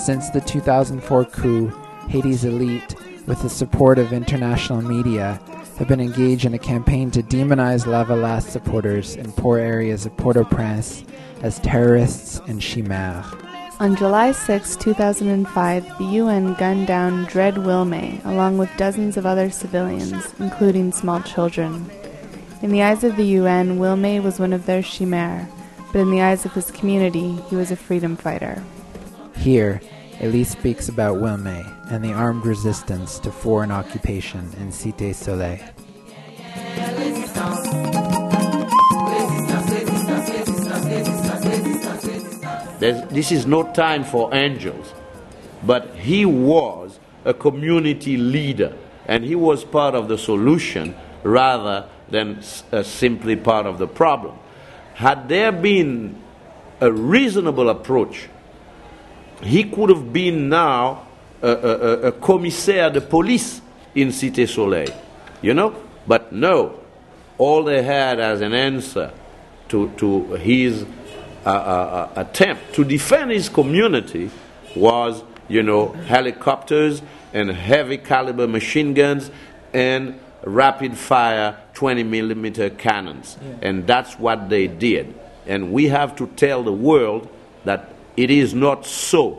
Since the 2004 coup, Haiti's elite, with the support of international media, have been engaged in a campaign to demonize Lavalas supporters in poor areas of Port-au-Prince as terrorists and chimères. On July 6, 2005, the UN gunned down Dred Wilmé, along with dozens of other civilians, including small children. In the eyes of the UN, Wilmé was one of their chimères, but in the eyes of his community, he was a freedom fighter. Here, Elise speaks about Wilmé and the armed resistance to foreign occupation in Cité Soleil. This is no time for angels, but he was a community leader, and he was part of the solution rather than simply part of the problem. Had there been a reasonable approach, he could have been now a commissaire de police in Cité Soleil, But no, all they had as an answer to his attempt to defend his community was, helicopters and heavy caliber machine guns and rapid fire 20-millimeter cannons. Yeah. And that's what they did. And we have to tell the world that it is not so.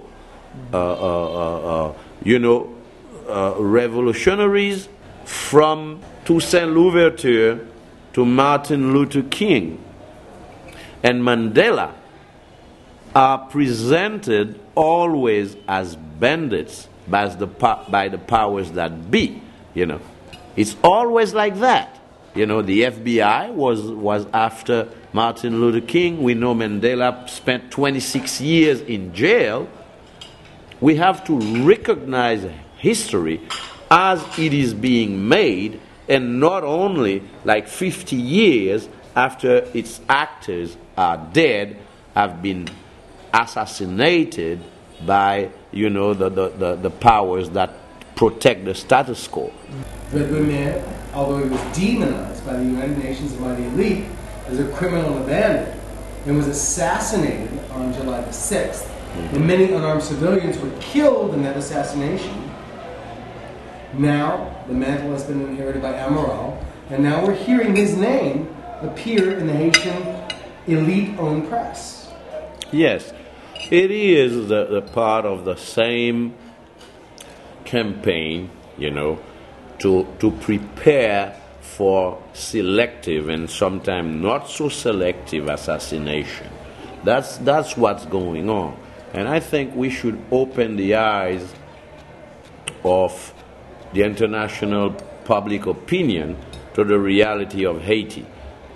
Revolutionaries from Toussaint Louverture to Martin Luther King and Mandela are presented always as bandits by the powers that be. It's always like that. The FBI was after Martin Luther King. We know Mandela spent 26 years in jail. We have to recognize history as it is being made, and not only like 50 years after its actors are dead, have been assassinated by, the powers that protect the status quo. Dred Wilmé, although he was demonized by the United Nations and by the elite as a criminal and a bandit, and was assassinated on July the 6th, mm-hmm. and many unarmed civilians were killed in that assassination. Now, the mantle has been inherited by Amaral, and now we're hearing his name appear in the Haitian elite-owned press. Yes, it is the part of the same campaign, to prepare for selective and sometimes not so selective assassination. That's what's going on. And I think we should open the eyes of the international public opinion to the reality of Haiti.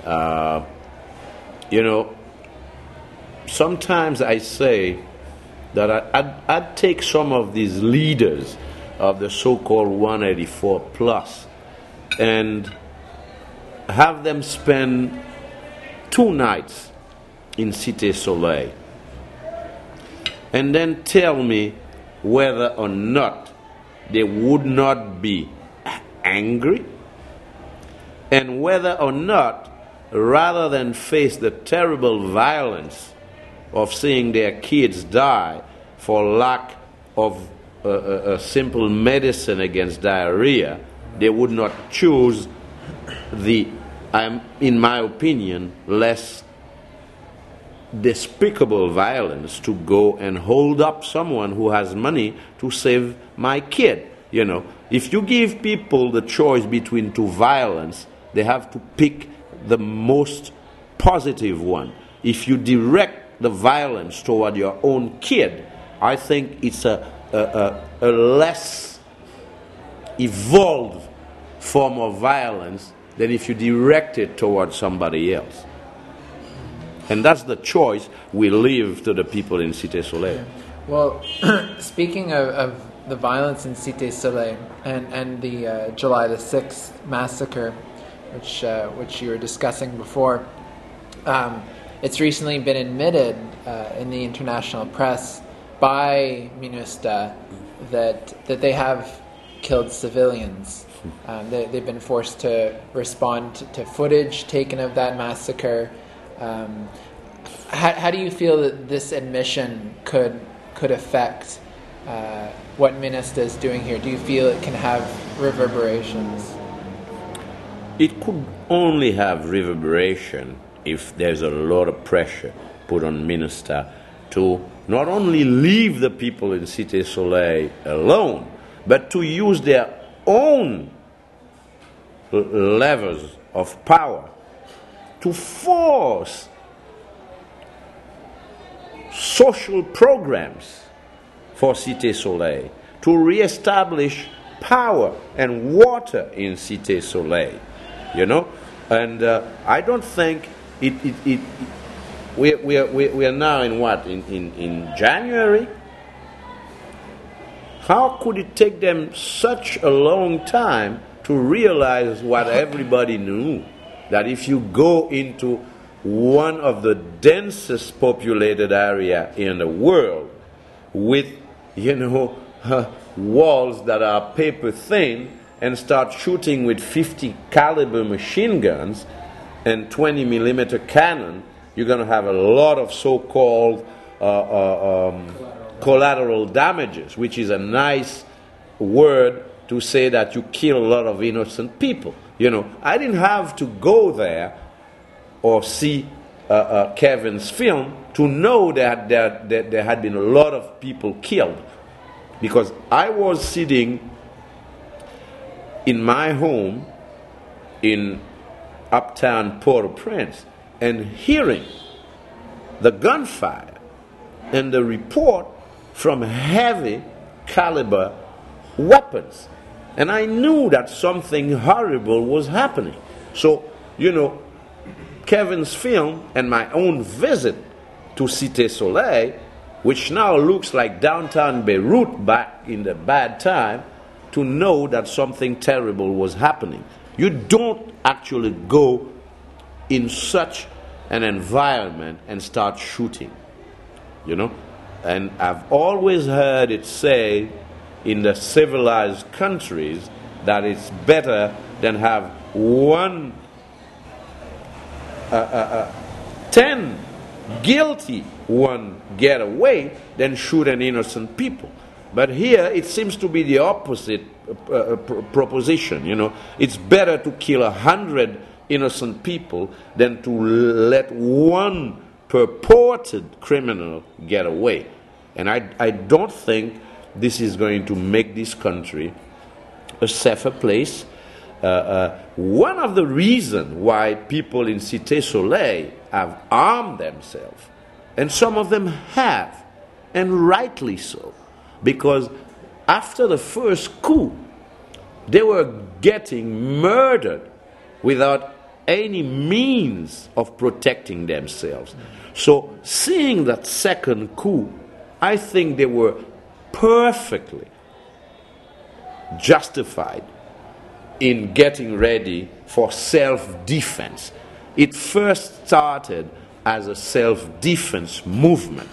Sometimes I say that I'd take some of these leaders of the so-called 184 plus and have them spend 2 nights in Cité Soleil and then tell me whether or not they would not be angry, and whether or not, rather than face the terrible violence of seeing their kids die for lack of a simple medicine against diarrhea, they would not choose the, in my opinion, less despicable violence to go and hold up someone who has money to save my kid. If you give people the choice between 2 violence, they have to pick the most positive one. If you direct the violence toward your own kid, I think it's a less evolved form of violence than if you direct it toward somebody else. And that's the choice we leave to the people in Cité Soleil. Well, speaking of the violence in Cité Soleil and the July the 6th massacre, which you were discussing before, it's recently been admitted in the international press by MINUSTA that they have killed civilians. They've been forced to respond to footage taken of that massacre. How do you feel that this admission could affect what Minnesota is doing here? Do you feel it can have reverberations? It could only have reverberation if there's a lot of pressure put on Minnesota to not only leave the people in Cité Soleil alone, but to use their own levers of power to force social programs for Cité Soleil, to reestablish power and water in Cité Soleil, you know. And I don't think we are now in what, in January? How could it take them such a long time to realize what everybody knew, that if you go into one of the densest populated area in the world with, walls that are paper thin, and start shooting with 50 caliber machine guns and 20 millimeter cannon, you're going to have a lot of so-called collateral damages, which is a nice word to say that you kill a lot of innocent people. I didn't have to go there or see Kevin's film to know that there had been a lot of people killed, because I was sitting in my home in uptown Port-au-Prince and hearing the gunfire and the report from heavy caliber weapons. And I knew that something horrible was happening. So, Kevin's film and my own visit to Cité Soleil, which now looks like downtown Beirut back in the bad time, to know that something terrible was happening. You don't actually go in such an environment and start shooting, And I've always heard it say in the civilized countries that it's better than have 10 guilty one get away than shoot an innocent people. But here it seems to be the opposite proposition. It's better to kill 100 innocent people than to let one purported criminal get away. And I don't think this is going to make this country a safer place. One of the reasons why people in Cité Soleil have armed themselves, and some of them have, and rightly so, because after the first coup, they were getting murdered without any means of protecting themselves. So seeing that second coup, I think they were perfectly justified in getting ready for self-defense. It first started as a self-defense movement.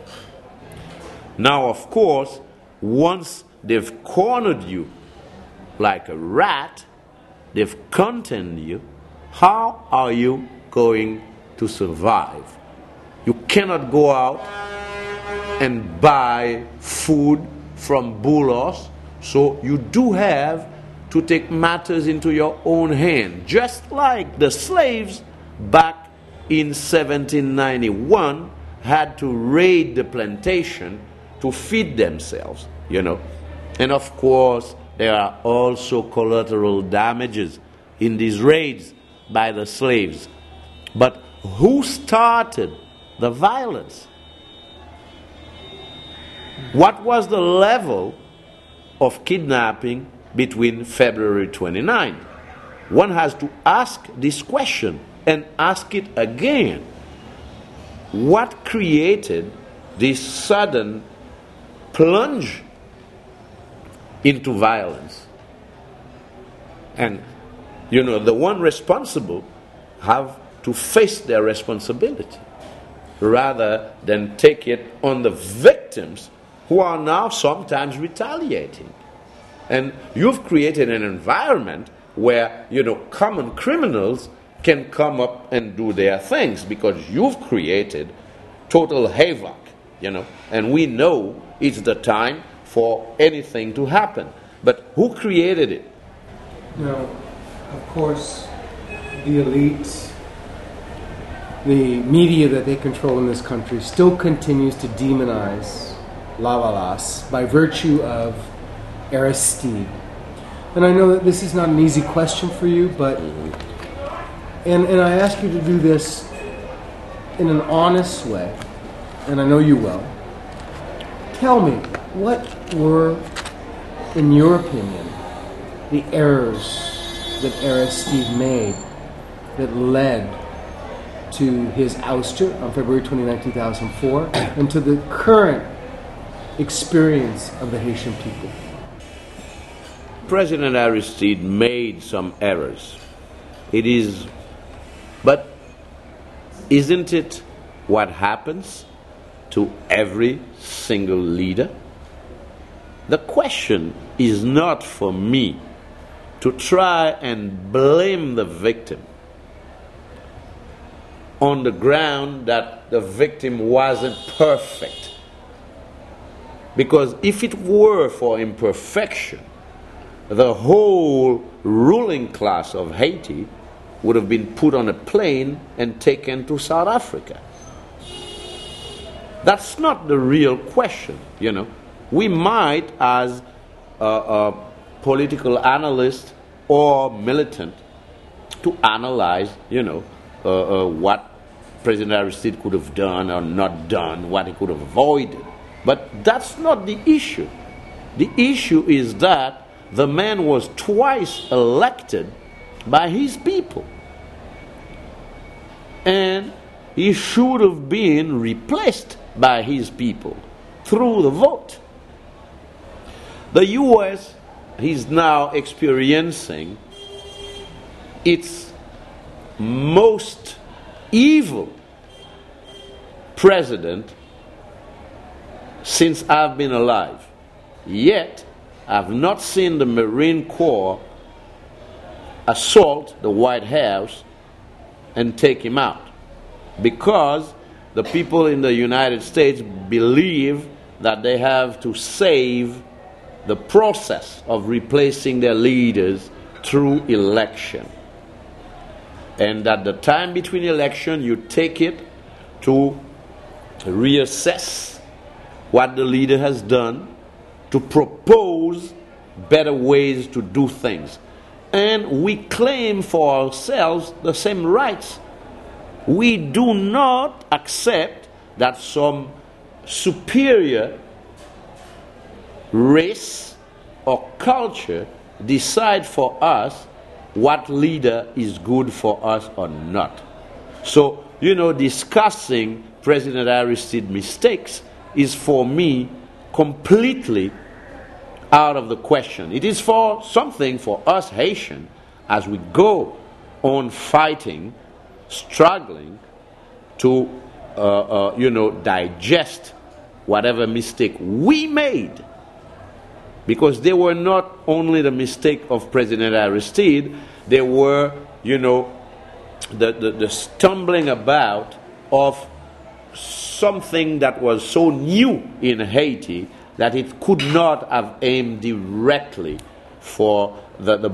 Now, of course, once they've cornered you like a rat, they've contained you, how are you going to survive? You cannot go out and buy food from Boulos, so you do have to take matters into your own hand, just like the slaves back in 1791 had to raid the plantation to feed themselves, And of course, there are also collateral damages in these raids by the slaves. But who started the violence? What was the level of kidnapping between February 29th? One has to ask this question and ask it again. What created this sudden plunge into violence? And, the one responsible have to face their responsibility rather than take it on the victims who are now sometimes retaliating. And you've created an environment where, common criminals can come up and do their things because you've created total havoc, And we know it's the time for anything to happen. But who created it? Now, of course, the elite, the media that they control in this country still continues to demonize Lavalas by virtue of Aristide. And I know that this is not an easy question for you, but and I ask you to do this in an honest way, and I know you will. Tell me, what were, in your opinion, the errors that Aristide made that led to his ouster on February 29, 2004, and to the current experience of the Haitian people? President Aristide made some errors. But isn't it what happens to every single leader? The question is not for me to try and blame the victim on the ground that the victim wasn't perfect. Because if it were for imperfection, the whole ruling class of Haiti would have been put on a plane and taken to South Africa. That's not the real question, you know. We might, as a political analyst or militant, to analyze, you know, what President Aristide could have done or not done, what he could have avoided. But that's not the issue. The issue is that the man was twice elected by his people. And he should have been replaced by his people through the vote. The U.S. is now experiencing its most evil president since I've been alive. Yet, I've not seen the Marine Corps assault the White House and take him out, because the people in the United States believe that they have to save the process of replacing their leaders through election. And at the time between election, you take it to reassess what the leader has done, to propose better ways to do things. And we claim for ourselves the same rights. We do not accept that some superior race or culture decide for us what leader is good for us or not. So, you know, discussing President Aristide's mistakes is for me completely out of the question. It is for something for us Haitians, as we go on fighting, struggling to, digest whatever mistake we made. Because they were not only the mistake of President Aristide, they were, the stumbling about of something that was so new in Haiti that it could not have aimed directly for the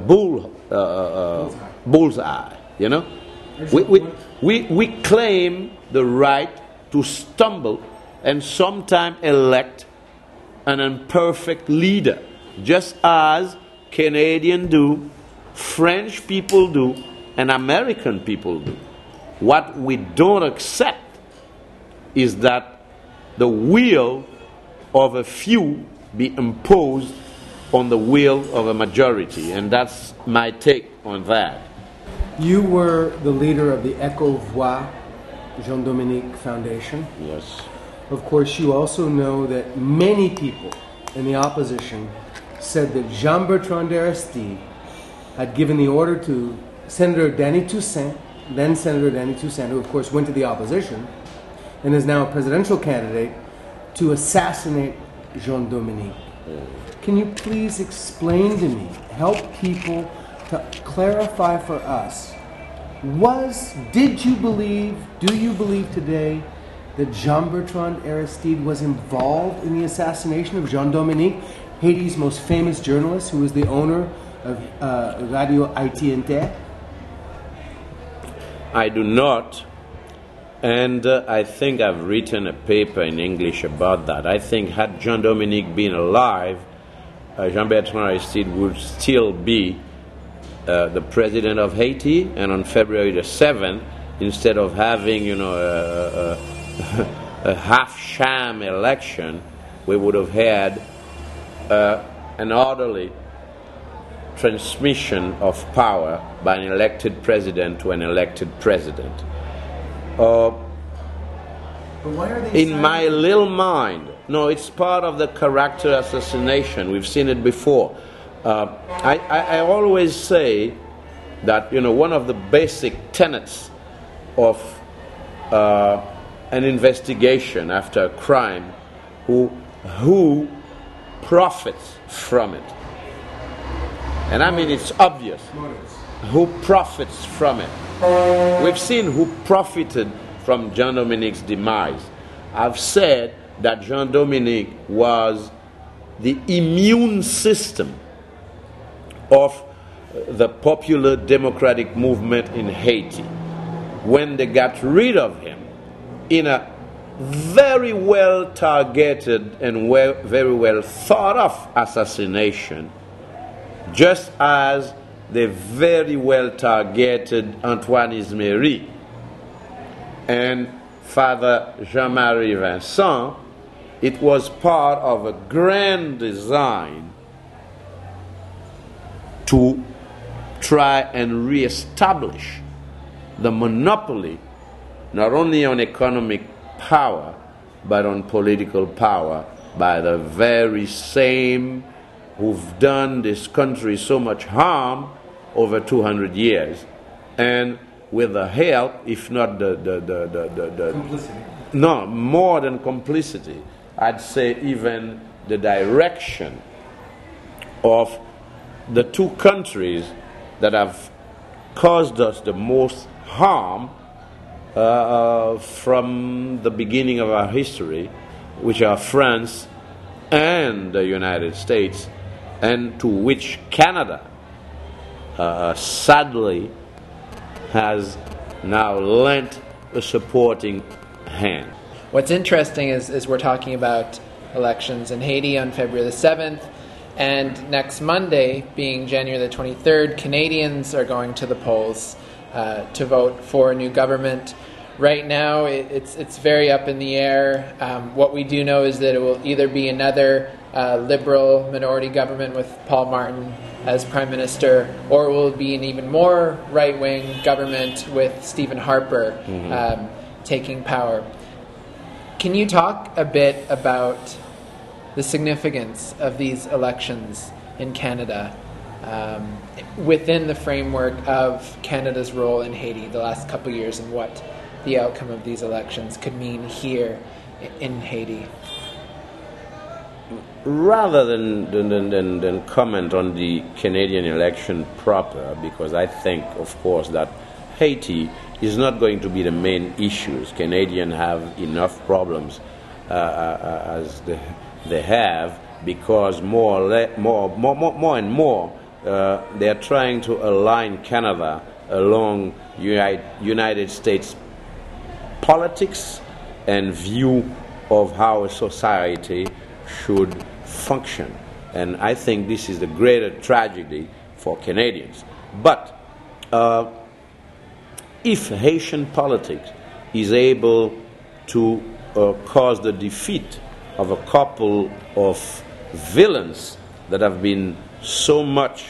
bullseye. You know, we claim the right to stumble and sometimes elect an imperfect leader, just as Canadians do, French people do, and American people do. What we don't accept is that the will of a few be imposed on the will of a majority, and that's my take on that. You were the leader of the Echo Voix Jean-Dominique Foundation. Yes. Of course, you also know that many people in the opposition said that Jean-Bertrand d'Aristide had given the order to Senator Danny Toussaint, then Senator Danny Toussaint, who of course went to the opposition and is now a presidential candidate, to assassinate Jean-Dominique. Can you please explain to me, help people to clarify for us, do you believe today that Jean-Bertrand Aristide was involved in the assassination of Jean-Dominique, Haiti's most famous journalist, who was the owner of Radio Haïti Inter? I do not, and I think I've written a paper in English about that. I think had Jean-Dominique been alive, Jean-Bertrand Aristide would still be the president of Haiti, and on February the 7th, instead of having, a half-sham election, we would have had an orderly transmission of power by an elected president to an elected president. But why are they In my little mind, no, it's part of the character assassination. We've seen it before. I always say that, one of the basic tenets of an investigation after a crime, who profits from it. And I mean, it's obvious. Who profits from it? We've seen who profited from Jean-Dominique's demise. I've said that Jean-Dominique was the immune system of the popular democratic movement in Haiti. When they got rid of him in a very well targeted and very well thought of assassination, just as they very well targeted Antoine Isméry and Father Jean-Marie Vincent, it was part of a grand design to try and reestablish the monopoly not only on economic power but on political power by the very same who've done this country so much harm over 200 years, and with the help, if not the complicity? No, more than complicity, I'd say even the direction of the two countries that have caused us the most harm from the beginning of our history, which are France and the United States, and to which Canada sadly has now lent a supporting hand. What's interesting is we're talking about elections in Haiti on February the 7th, and next Monday, being January the 23rd, Canadians are going to the polls to vote for a new government. Right now, it's very up in the air. What we do know is that it will either be another liberal minority government with Paul Martin as Prime Minister, or it will be an even more right-wing government with Stephen Harper taking power. Can you talk a bit about the significance of these elections in Canada within the framework of Canada's role in Haiti the last couple of years, and what the outcome of these elections could mean here in Haiti? Rather than comment on the Canadian election proper, because I think, of course, that Haiti is not going to be the main issues. Canadians have enough problems as they have, because more and more they are trying to align Canada along United States politics and view of how a society should function. And I think this is the greater tragedy for Canadians. But if Haitian politics is able to cause the defeat of a couple of villains that have been so much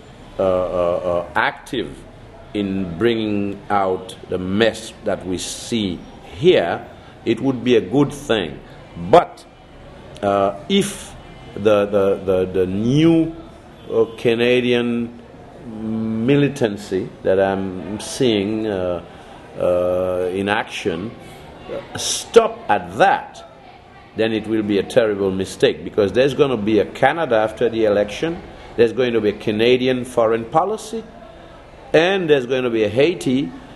active in bringing out the mess that we see here, it would be a good thing. But if the new Canadian militancy that I'm seeing in action stop at that, then it will be a terrible mistake, because there's going to be a Canada after the election, there's going to be a Canadian foreign policy, and there's going to be a Haiti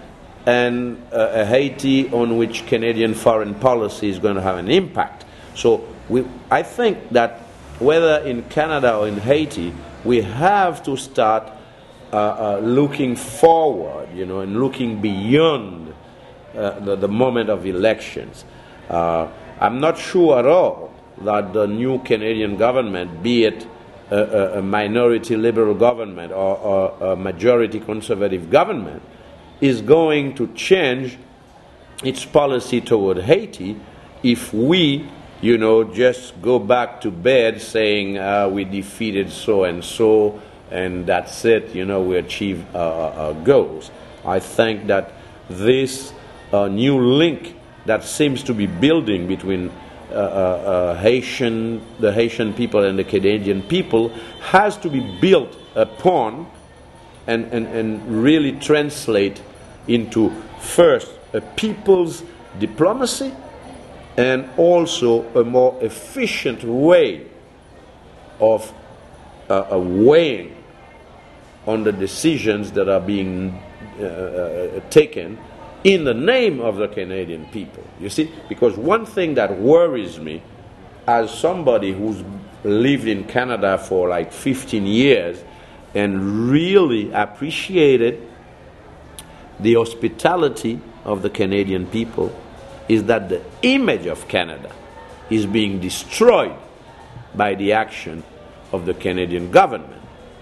and a Haiti on which Canadian foreign policy is going to have an impact. So I think that whether in Canada or in Haiti, we have to start looking forward, and looking beyond the moment of elections. I'm not sure at all that the new Canadian government, be it a minority liberal government or a majority conservative government, is going to change its policy toward Haiti if we, just go back to bed saying we defeated so and that's it, we achieved our goals. I think that this new link that seems to be building between the Haitian people and the Canadian people has to be built upon and really translate into, first, a people's diplomacy and also a more efficient way of weighing on the decisions that are being taken in the name of the Canadian people. You see, because one thing that worries me, as somebody who's lived in Canada for like 15 years and really appreciated the hospitality of the Canadian people, is that the image of Canada is being destroyed by the action of the Canadian government.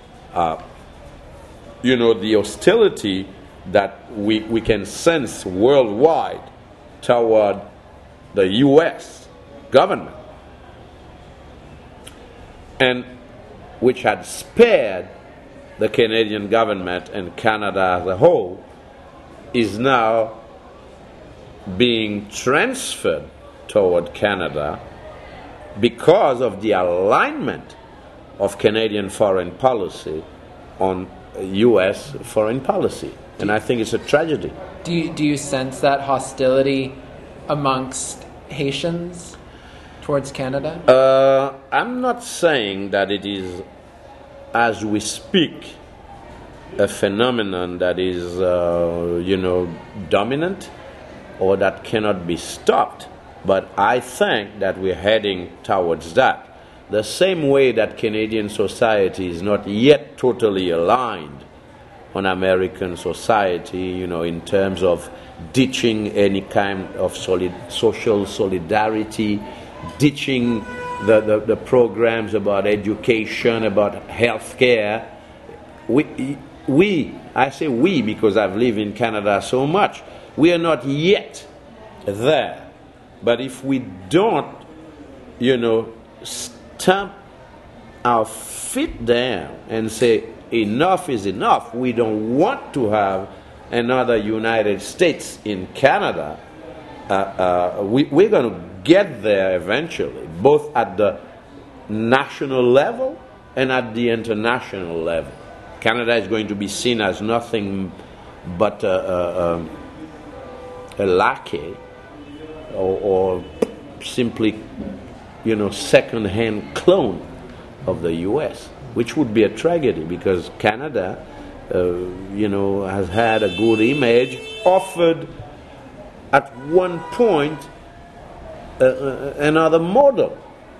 The hostility that we can sense worldwide toward the U.S. government, and which had spared the Canadian government and Canada as a whole, is now being transferred toward Canada because of the alignment of Canadian foreign policy on U.S. foreign policy. And I think it's a tragedy. Do you sense that hostility amongst Haitians towards Canada? I'm not saying that it is, as we speak, a phenomenon that is, dominant or that cannot be stopped. But I think that we're heading towards that. The same way that Canadian society is not yet totally aligned on American society, in terms of ditching any kind of social solidarity, ditching the programs about education, about health care. I say we because I've lived in Canada so much, we are not yet there. But if we don't, stamp our feet down and say enough is enough, we don't want to have another United States in Canada, we're going to get there eventually, both at the national level and at the international level. Canada is going to be seen as nothing but a lackey or simply, second-hand clone of the U.S., which would be a tragedy because Canada, has had a good image, offered at one point another model.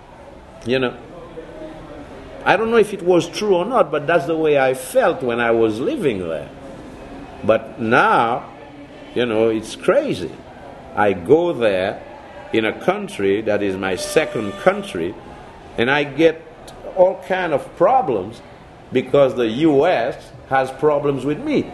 I don't know if it was true or not, but that's the way I felt when I was living there. But now, it's crazy. I go there in a country that is my second country, and I get all kind of problems because the U.S. has problems with me.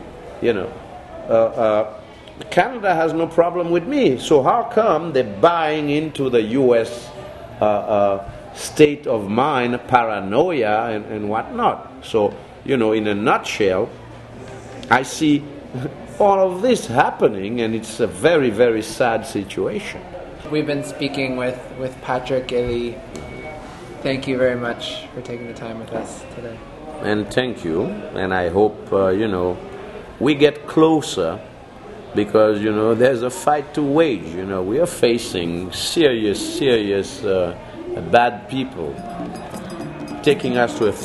Canada has no problem with me. So how come they're buying into the U.S. State of mind, paranoia, and whatnot? So, in a nutshell, I see all of this happening, and it's a very, very sad situation. We've been speaking with Patrick Elie. Thank you very much for taking the time with us today. And thank you, and I hope, we get closer because, there's a fight to wage. We are facing serious bad people taking us to a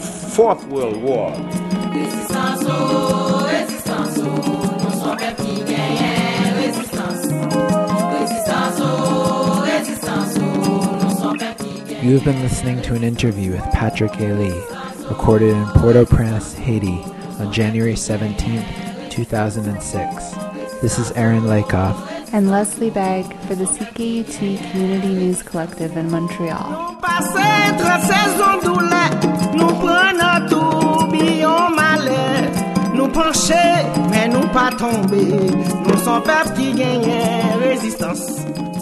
fourth world war. You have been listening to an interview with Patrick Elie, recorded in Port-au-Prince, Haiti, on January 17, 2006. This is Aaron Lakoff and Leslie Bagg for the CKUT Community News Collective in Montreal. Nous pencher, mais nous pas tomber. Nous sommes peuple qui gagne résistance.